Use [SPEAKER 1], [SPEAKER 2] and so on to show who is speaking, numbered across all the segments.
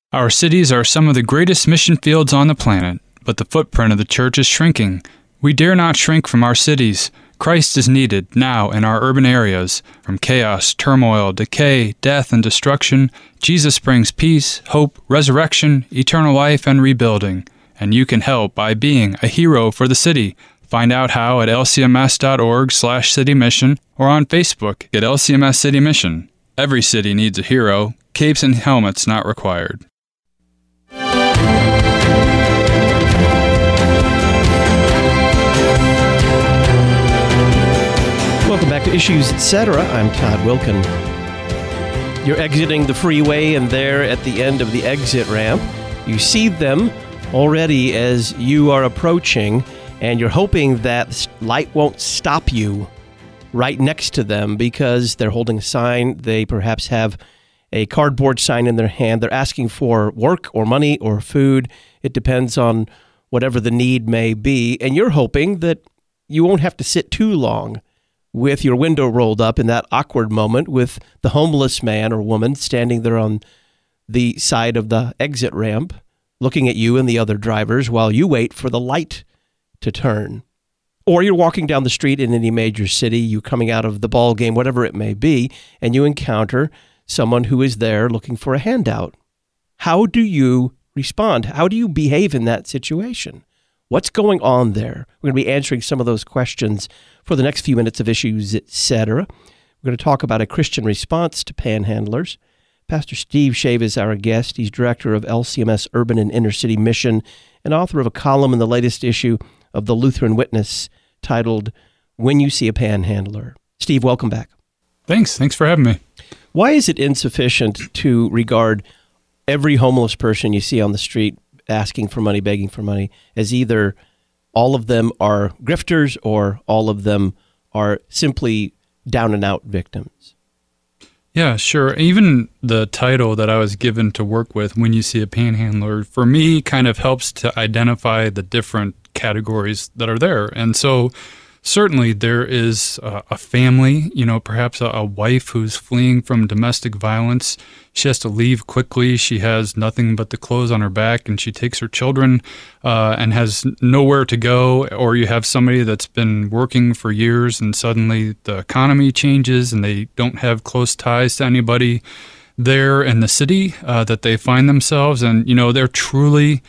[SPEAKER 1] Our cities are some of the greatest mission fields on the planet, but the footprint of the church is shrinking. We dare not shrink from our cities. Christ is needed now in our urban areas. From chaos, turmoil, decay, death, and destruction, Jesus brings peace, hope, resurrection, eternal life, and rebuilding. And you can help by being a hero for the city. Find out how at lcms.org/citymission or on Facebook at LCMS City Mission. Every city needs a hero. Capes and helmets not required.
[SPEAKER 2] Welcome back to Issues Etc. I'm Todd Wilkin. You're exiting the freeway, and there at the end of the exit ramp, you see them already as you are approaching, and you're hoping that light won't stop you right next to them because they're holding a sign. They perhaps have a cardboard sign in their hand. They're asking for work or money or food. It depends on whatever the need may be, and you're hoping that you won't have to sit too long with your window rolled up in that awkward moment with the homeless man or woman standing there on the side of the exit ramp, looking at you and the other drivers while you wait for the light to turn. Or you're walking down the street in any major city, you coming out of the ball game, whatever it may be, and you encounter someone who is there looking for a handout. How do you respond? How do you behave in that situation? What's going on there? We're going to be answering some of those questions for the next few minutes of Issues, Etc. We're going to talk about a Christian response to panhandlers. Pastor Steve Shave is our guest. He's director of LCMS Urban and Inner City Mission and author of a column in the latest issue of the Lutheran Witness titled, When You See a Panhandler. Steve, welcome back.
[SPEAKER 1] Thanks for having me.
[SPEAKER 2] Why is it insufficient to regard every homeless person you see on the street asking for money, begging for money, as either all of them are grifters or all of them are simply down-and-out victims?
[SPEAKER 1] Yeah, sure. Even the title that I was given to work with, When You See a Panhandler, for me kind of helps to identify the different categories that are there. And so certainly there is a family, perhaps a wife who's fleeing from domestic violence. She has to leave quickly. She has nothing but the clothes on her back, and she takes her children and has nowhere to go. Or you have somebody that's been working for years, and suddenly the economy changes, and they don't have close ties to anybody there in the city that they find themselves. And, they're truly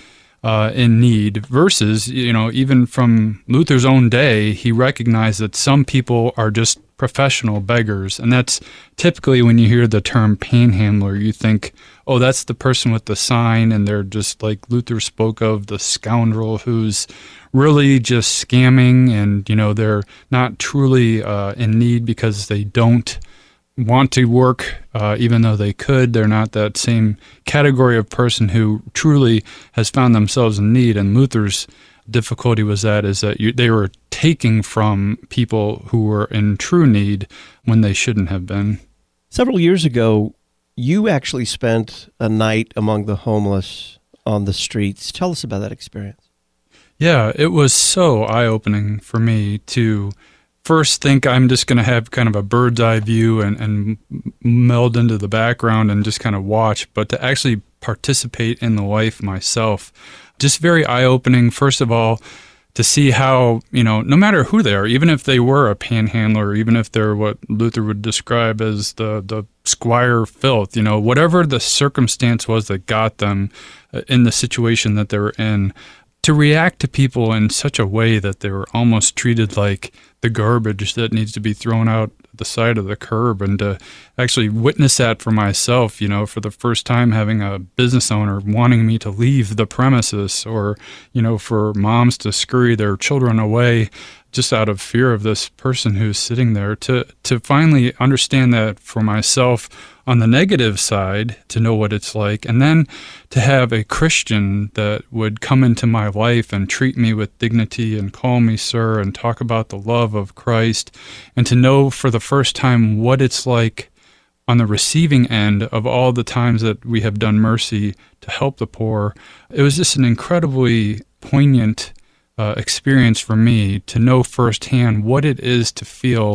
[SPEAKER 1] in need versus, even from Luther's own day, he recognized that some people are just professional beggars. And that's typically when you hear the term panhandler, you think, oh, that's the person with the sign. And they're just like Luther spoke of, the scoundrel who's really just scamming. And, they're not truly in need because they don't want to work, even though they could. They're not that same category of person who truly has found themselves in need. And Luther's difficulty was that they were taking from people who were in true need when they shouldn't have been.
[SPEAKER 2] Several years ago, you actually spent a night among the homeless on the streets. Tell us about that experience.
[SPEAKER 1] Yeah, it was so eye-opening for me to first think I'm just going to have kind of a bird's eye view and meld into the background and just kind of watch, but to actually participate in the life myself. Just very eye-opening, first of all, to see how, no matter who they are, even if they were a panhandler, even if they're what Luther would describe as the squire filth, whatever the circumstance was that got them in the situation that they were in, to react to people in such a way that they were almost treated like the garbage that needs to be thrown out the side of the curb, and to actually witness that for myself, for the first time, having a business owner wanting me to leave the premises, or, for moms to scurry their children away just out of fear of this person who's sitting there, to finally understand that for myself on the negative side, to know what it's like, and then to have a Christian that would come into my life and treat me with dignity and call me sir and talk about the love of Christ, and to know for the first time what it's like on the receiving end of all the times that we have done mercy to help the poor. It was just an incredibly poignant experience for me to know firsthand what it is to feel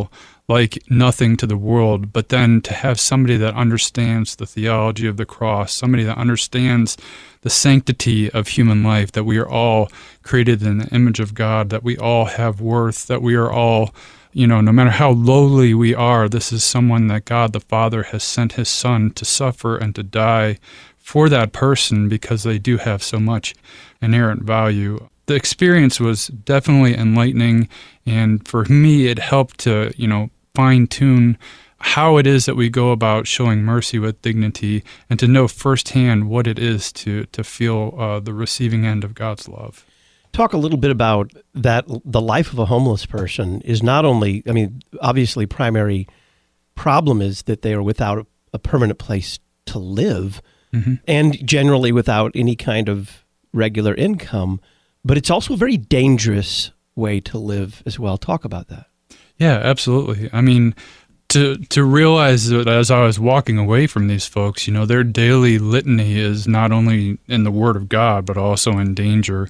[SPEAKER 1] like nothing to the world, but then to have somebody that understands the theology of the cross, somebody that understands the sanctity of human life, that we are all created in the image of God, that we all have worth, that we are all, no matter how lowly we are, this is someone that God the Father has sent his Son to suffer and to die for that person because they do have so much inherent value. The experience was definitely enlightening, and for me, it helped to, fine-tune how it is that we go about showing mercy with dignity and to know firsthand what it is to feel the receiving end of God's love.
[SPEAKER 2] Talk a little bit about that. The life of a homeless person is not only, obviously primary problem is that they are without a permanent place to live and generally without any kind of regular income, but it's also a very dangerous way to live as well. Talk about that.
[SPEAKER 1] Yeah, absolutely. To realize that as I was walking away from these folks, their daily litany is not only in the Word of God, but also in danger.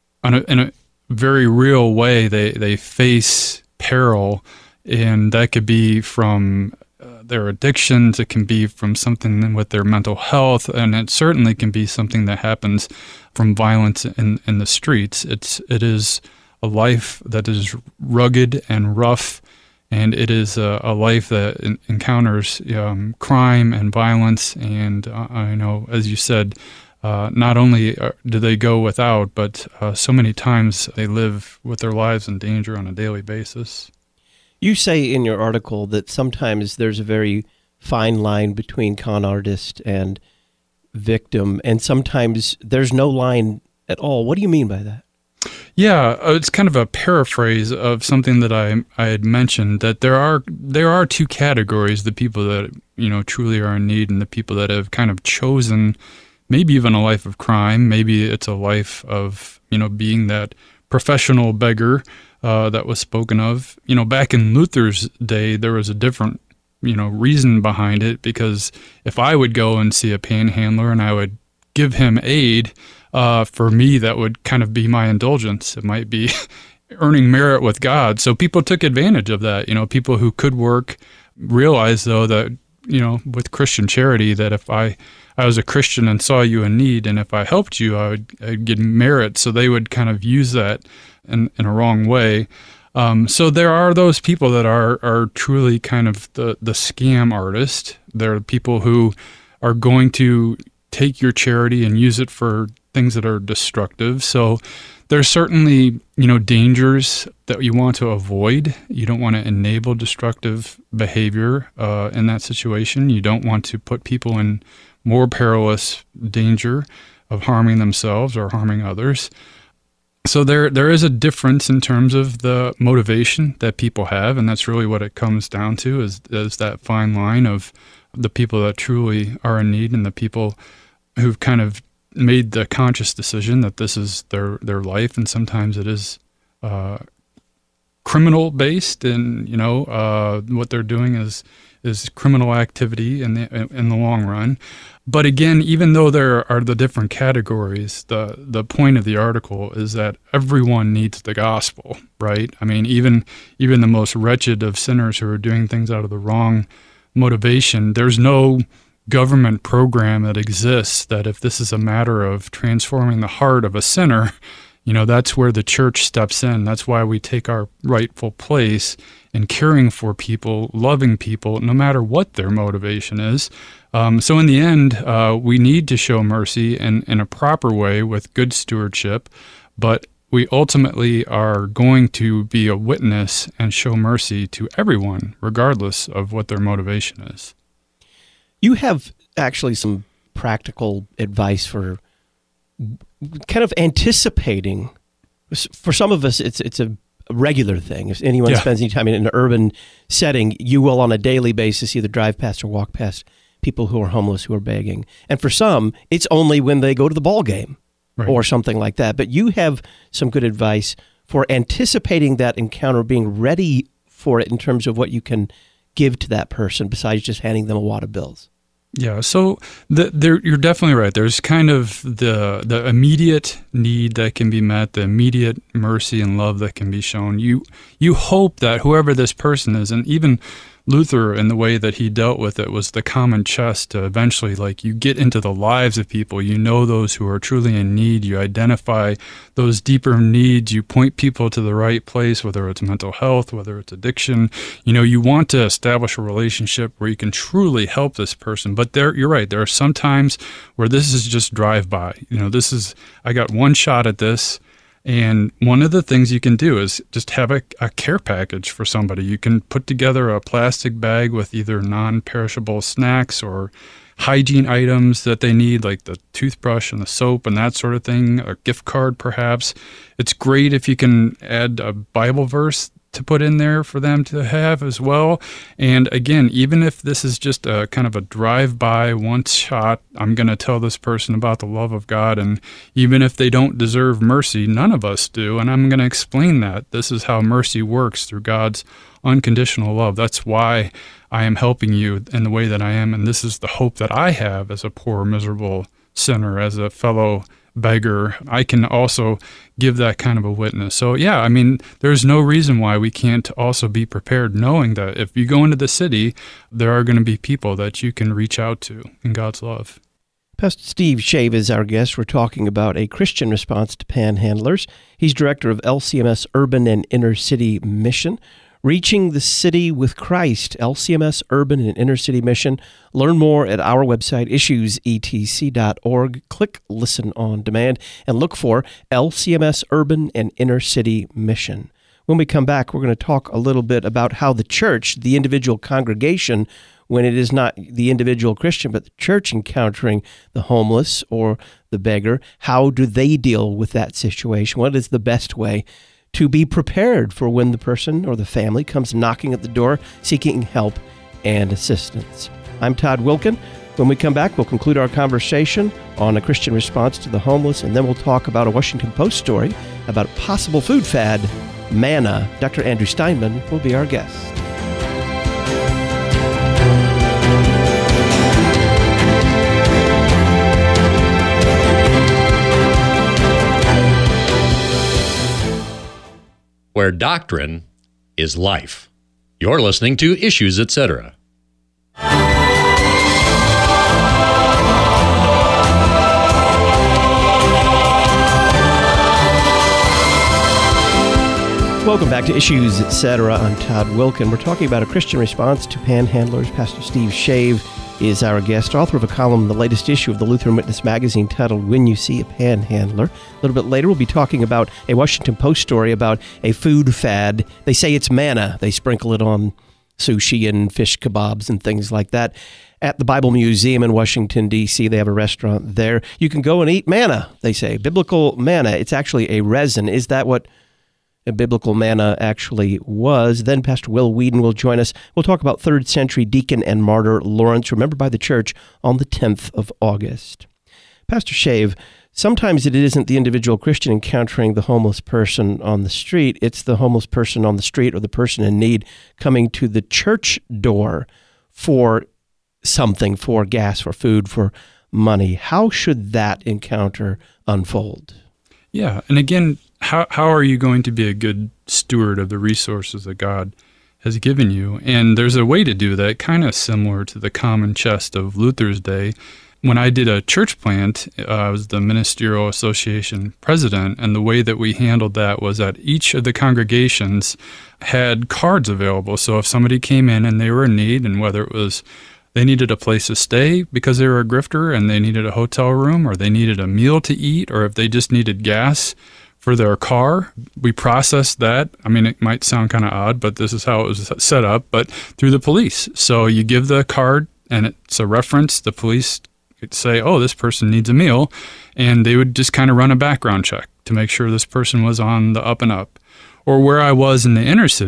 [SPEAKER 1] In a very real way, they face peril, and that could be from their addictions, it can be from something with their mental health, and it certainly can be something that happens from violence in the streets. It is a life that is rugged and rough, and it is a life that encounters crime and violence. And as you said, not only do they go without, but so many times they live with their lives in danger on a daily basis.
[SPEAKER 2] You say in your article that sometimes there's a very fine line between con artist and victim, and sometimes there's no line at all. What do you mean by that?
[SPEAKER 1] Yeah, it's kind of a paraphrase of something that I had mentioned, that there are two categories: the people that truly are in need, and the people that have kind of chosen maybe even a life of crime. Maybe it's a life of being that professional beggar that was spoken of. Back in Luther's day, there was a different reason behind it, because if I would go and see a panhandler and I would give him aid, for me, that would kind of be my indulgence. It might be earning merit with God. So people took advantage of that. People who could work realized, though, that, with Christian charity, that if I was a Christian and saw you in need, and if I helped you, I'd get merit. So they would kind of use that in a wrong way. So there are those people that are truly kind of the scam artist. There are people who are going to take your charity and use it for things that are destructive. So there's certainly, dangers that you want to avoid. You don't want to enable destructive behavior in that situation. You don't want to put people in more perilous danger of harming themselves or harming others. So there is a difference in terms of the motivation that people have, and that's really what it comes down to, is that fine line of the people that truly are in need and the people who've kind of made the conscious decision that this is their life, and sometimes it is criminal based, and what they're doing is criminal activity in the long run. But again, even though there are the different categories, the point of the article is that everyone needs the gospel, right? Even the most wretched of sinners who are doing things out of the wrong motivation, there's no government program that exists that if this is a matter of transforming the heart of a sinner, that's where the church steps in. That's why we take our rightful place in caring for people, loving people, no matter what their motivation is. So in the end, we need to show mercy in a proper way with good stewardship, but we ultimately are going to be a witness and show mercy to everyone, regardless of what their motivation is.
[SPEAKER 2] You have actually some practical advice for kind of anticipating. For some of us, it's a regular thing. If anyone spends any time in an urban setting, you will on a daily basis either drive past or walk past people who are homeless, who are begging. And for some, it's only when they go to the ball game or something like that. But you have some good advice for anticipating that encounter, being ready for it in terms of what you can give to that person besides just handing them a wad of bills.
[SPEAKER 1] Yeah, so you're definitely right. There's kind of the immediate need that can be met, the immediate mercy and love that can be shown. You hope that whoever this person is, and even Luther, in the way that he dealt with it, was the common chest to eventually, like, you get into the lives of people. You know those who are truly in need. You identify those deeper needs. You point people to the right place, whether it's mental health, whether it's addiction. You want to establish a relationship where you can truly help this person. But you're right. There are some times where this is just drive-by. I got one shot at this. And one of the things you can do is just have a care package for somebody. You can put together a plastic bag with either non-perishable snacks or hygiene items that they need, like the toothbrush and the soap and that sort of thing, a gift card perhaps. It's great if you can add a Bible verse to put in there for them to have as well. And again, even if this is just a kind of a drive-by, one shot, I'm going to tell this person about the love of God. And even if they don't deserve mercy, none of us do. And I'm going to explain that. This is how mercy works, through God's unconditional love. That's why I am helping you in the way that I am. And this is the hope that I have as a poor, miserable sinner, as a fellow beggar. I can also give that kind of a witness. So yeah, there's no reason why we can't also be prepared, knowing that if you go into the city, there are going to be people that you can reach out to in God's love.
[SPEAKER 2] Pastor Steve Shave is our guest. We're talking about a Christian response to panhandlers. He's director of LCMS Urban and Inner City Mission. Reaching the City with Christ, LCMS Urban and Inner City Mission. Learn more at our website, issuesetc.org. Click Listen on Demand and look for LCMS Urban and Inner City Mission. When we come back, we're going to talk a little bit about how the church, the individual congregation, when it is not the individual Christian, but the church encountering the homeless or the beggar, how do they deal with that situation? What is the best way to be prepared for when the person or the family comes knocking at the door seeking help and assistance? I'm Todd Wilkin. When we come back, we'll conclude our conversation on a Christian response to the homeless, and then we'll talk about a Washington Post story about a possible food fad, manna. Dr. Andrew Steinman will be our guest.
[SPEAKER 3] Where doctrine is life. You're listening to Issues, Etc.
[SPEAKER 2] Welcome back to Issues, Etc. I'm Todd Wilkin. We're talking about a Christian response to panhandlers. Pastor Steve Shave is our guest, author of a column in the latest issue of the Lutheran Witness magazine titled When You See a Panhandler. A little bit later, we'll be talking about a Washington Post story about a food fad. They say it's manna. They sprinkle it on sushi and fish kebabs and things like that. At the Bible Museum in Washington, D.C., they have a restaurant there. You can go and eat manna, they say. Biblical manna. It's actually a resin. Is that what a biblical manna actually was? Then Pastor Will Whedon will join us. We'll talk about 3rd century deacon and martyr Lawrence, remembered by the church on the 10th of August. Pastor Shave, sometimes it isn't the individual Christian encountering the homeless person on the street. It's the homeless person on the street or the person in need coming to the church door for something, for gas, for food, for money. How should that encounter unfold?
[SPEAKER 1] Yeah, and again, how are you going to be a good steward of the resources that God has given you? And there's a way to do that, kind of similar to the common chest of Luther's day. When I did a church plant, I was the Ministerial Association president, and the way that we handled that was that each of the congregations had cards available. So if somebody came in and they were in need, and whether it was they needed a place to stay because they were a grifter and they needed a hotel room, or they needed a meal to eat, or if they just needed gas for their car, we processed that. I mean, it might sound kind of odd, but this is how it was set up, but through the police. So you give the card and it's a reference. The police could say, oh, this person needs a meal, and they would just kind of run a background check to make sure this person was on the up and up. Or where I was in the inner city,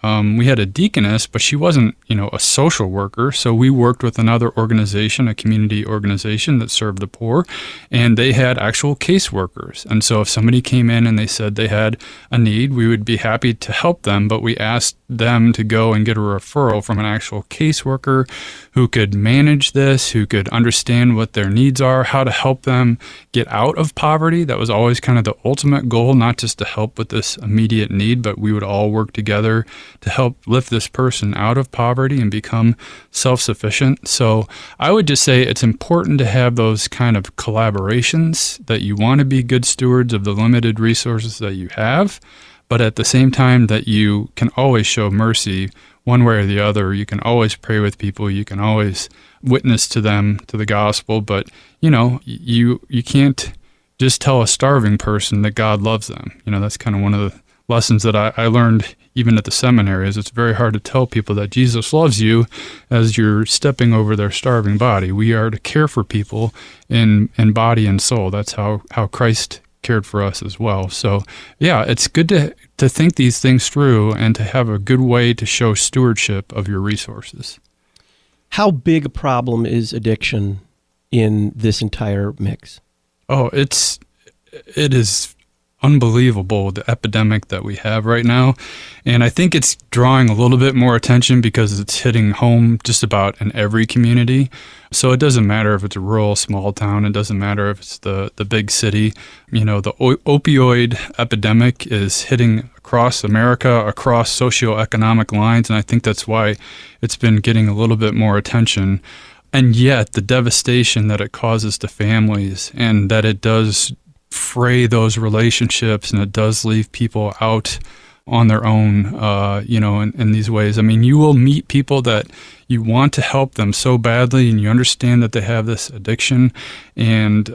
[SPEAKER 1] we had a deaconess, but she wasn't, a social worker. So we worked with another organization, a community organization that served the poor, and they had actual caseworkers. And so if somebody came in and they said they had a need, we would be happy to help them, but we asked them to go and get a referral from an actual caseworker who could manage this, who could understand what their needs are, how to help them get out of poverty. That was always kind of the ultimate goal, not just to help with this immediate need, but we would all work together to help lift this person out of poverty and become self-sufficient. So I would just say it's important to have those kind of collaborations, that you want to be good stewards of the limited resources that you have, but at the same time that you can always show mercy one way or the other. You can always pray with people. You can always witness to them, to the gospel, but you can't just tell a starving person that God loves them. That's kind of one of the lessons that I learned even at the seminary, is it's very hard to tell people that Jesus loves you as you're stepping over their starving body. We are to care for people in body and soul. That's how Christ cared for us as well. So yeah, it's good to think these things through and to have a good way to show stewardship of your resources.
[SPEAKER 2] How big a problem is addiction in this entire mix?
[SPEAKER 1] Oh, it is unbelievable, the epidemic that we have right now. And I think it's drawing a little bit more attention because it's hitting home just about in every community. So it doesn't matter if it's a rural, small town. It doesn't matter if it's the big city. The opioid epidemic is hitting across America, across socioeconomic lines. And I think that's why it's been getting a little bit more attention. And yet the devastation that it causes to families, and that it does fray those relationships, and it does leave people out on their own, in these ways. I mean, you will meet people that you want to help them so badly, and you understand that they have this addiction, and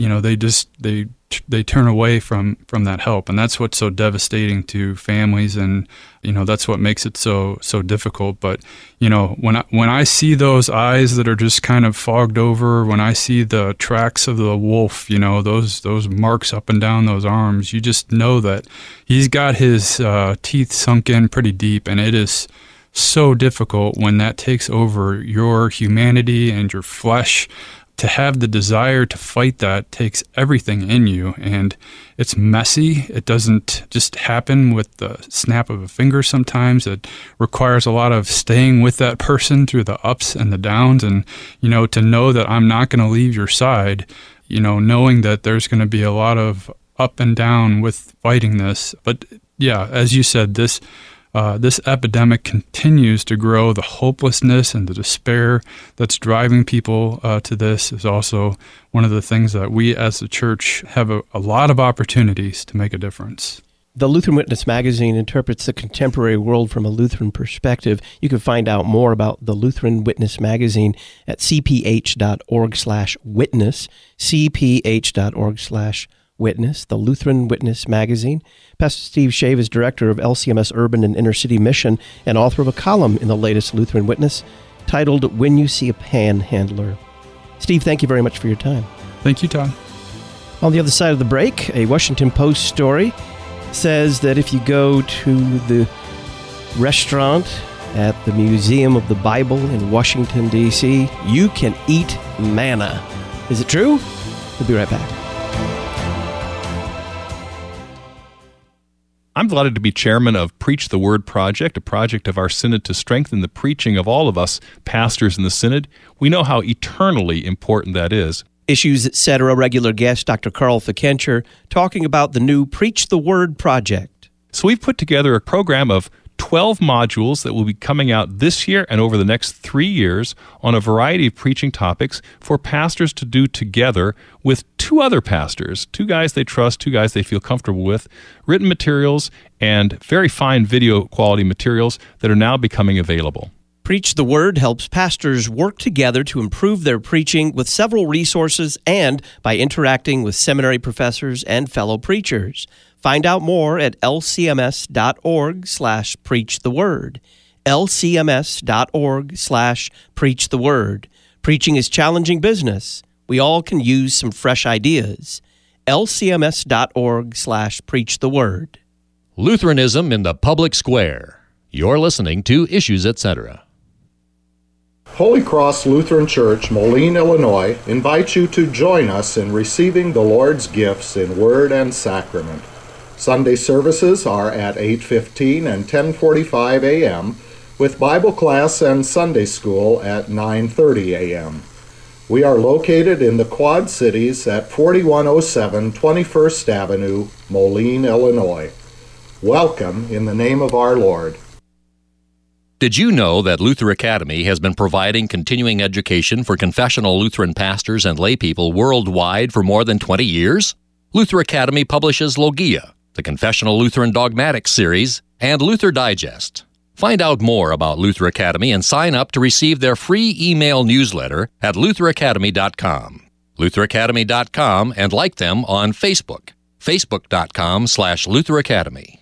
[SPEAKER 1] they turn away from that help, and that's what's so devastating to families, and that's what makes it so difficult. But when I see those eyes that are just kind of fogged over, when I see the tracks of the wolf, those marks up and down those arms, you just know that he's got his teeth sunk in pretty deep, and it is so difficult when that takes over your humanity and your flesh. To have the desire to fight that takes everything in you, and it's messy. It doesn't just happen with the snap of a finger sometimes. It requires a lot of staying with that person through the ups and the downs, and, to know that I'm not going to leave your side, knowing that there's going to be a lot of up and down with fighting this. But yeah, as you said, this epidemic continues to grow. The hopelessness and the despair that's driving people to this is also one of the things that we as the church have a lot of opportunities to make a difference.
[SPEAKER 2] The Lutheran Witness magazine interprets the contemporary world from a Lutheran perspective. You can find out more about the Lutheran Witness magazine at cph.org/witness, cph.org/witness, the Lutheran Witness magazine. Pastor Steve Shave is director of LCMS Urban and Inner City Mission and author of a column in the latest Lutheran Witness titled When You See a Panhandler. Steve, thank you very much for your time.
[SPEAKER 1] Thank you, Todd.
[SPEAKER 2] On the other side of the break, a Washington Post story says that if you go to the restaurant at the Museum of the Bible in Washington, D.C., you can eat manna. Is it true? We'll be right back.
[SPEAKER 4] I'm delighted to be chairman of Preach the Word Project, a project of our synod to strengthen the preaching of all of us pastors in the synod. We know how eternally important that is.
[SPEAKER 2] Issues, Etc. regular guest Dr. Carl Fikencher talking about the new Preach the Word Project.
[SPEAKER 4] So we've put together a program of 12 modules that will be coming out this year and over the next 3 years on a variety of preaching topics for pastors to do together with two other pastors, two guys they trust, two guys they feel comfortable with, written materials and very fine video quality materials that are now becoming available.
[SPEAKER 2] Preach the Word helps pastors work together to improve their preaching with several resources and by interacting with seminary professors and fellow preachers. Find out more at lcms.org/preachtheword. lcms.org/preachtheword. Preaching is challenging business. We all can use some fresh ideas. lcms.org/preachtheword.
[SPEAKER 3] Lutheranism in the Public Square. You're listening to Issues, Etc.
[SPEAKER 5] Holy Cross Lutheran Church, Moline, Illinois, invites you to join us in receiving the Lord's gifts in word and sacrament. Sunday services are at 8:15 and 10:45 a.m., with Bible class and Sunday school at 9:30 a.m. We are located in the Quad Cities at 4107 21st Avenue, Moline, Illinois. Welcome in the name of our Lord.
[SPEAKER 3] Did you know that Luther Academy has been providing continuing education for confessional Lutheran pastors and laypeople worldwide for more than 20 years? Luther Academy publishes Logia, the Confessional Lutheran Dogmatics series, and Luther Digest. Find out more about Luther Academy and sign up to receive their free email newsletter at lutheracademy.com. lutheracademy.com, and like them on Facebook, facebook.com/Luther Academy.